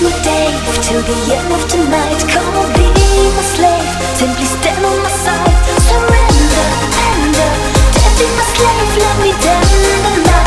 me, Dave, till the end of the night. Come on, be my slave, simply stand on my side. Surrender, tender, death be my slave, let me tender now.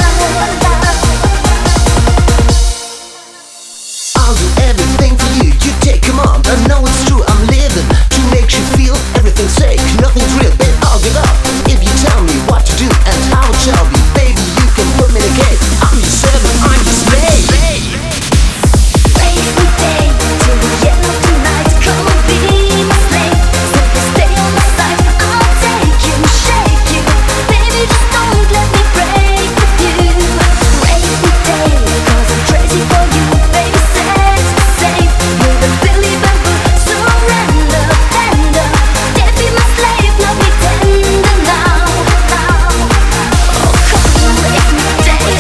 I'll do everything for you, you take command. I know it's true, I'm living to make you feel everything's fake, nothing's real, babe, I'll give up if you tell me what to do and how it shall be. Baby, you can put me in a cage, I'm your servant, I'm your slave. Raise me, Dave, till the end of the night. Come on, be my slave, simply stay on my side. I'll take you, shake you, baby, just don't let me break with you. Raise me, Dave, 'cause I'm crazy for you, baby, set me safe. You're the Billy Bamboo, surrender, tender, death be my slave, love me tender now. Oh, come on, raise me, Dave.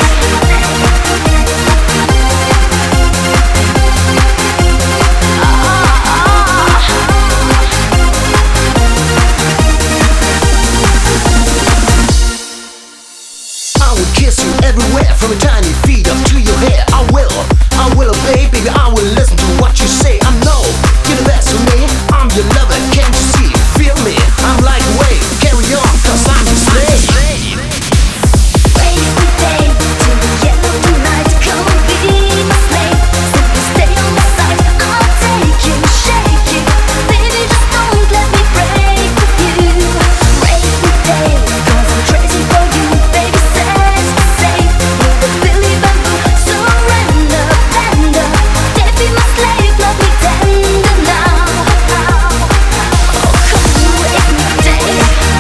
I will kiss you everywhere, from your tiny feet up to your hair. I will obey, baby, I will listen to what you say. I know you're the best for me, I'm your lover, can't you see? Feel me, I'm like a wave, carry on, 'cause I'm your slave. Raise me, Dave, till the end of the night. Come on, be my slave, simply stay on my side. I'll take you, shake you, baby, just don't let me break with you. Raise me, Dave, 'cause I'm crazy for you, baby, set me safe. You're the Billy Bamboo, surrender, tender, death be my slave, love me tender now. Oh, come on, raise me, Dave.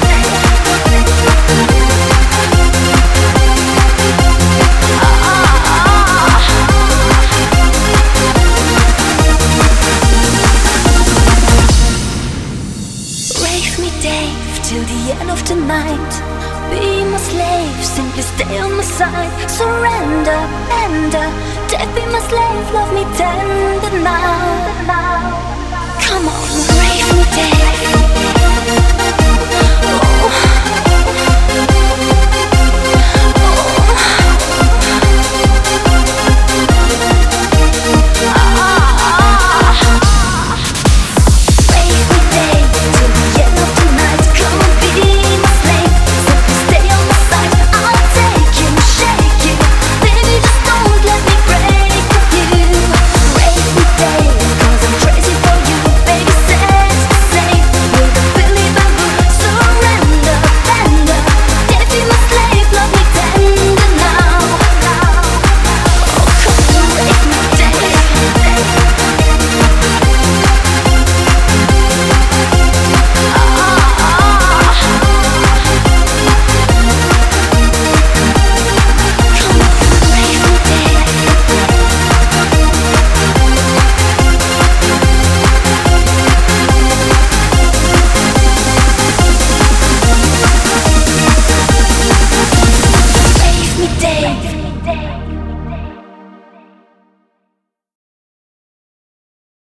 Raise me, Dave, till the end of the night. Be my slave, simply stay on my side. Surrender, tender, death be my slave, love me tender now. Come on, raise me, Dave.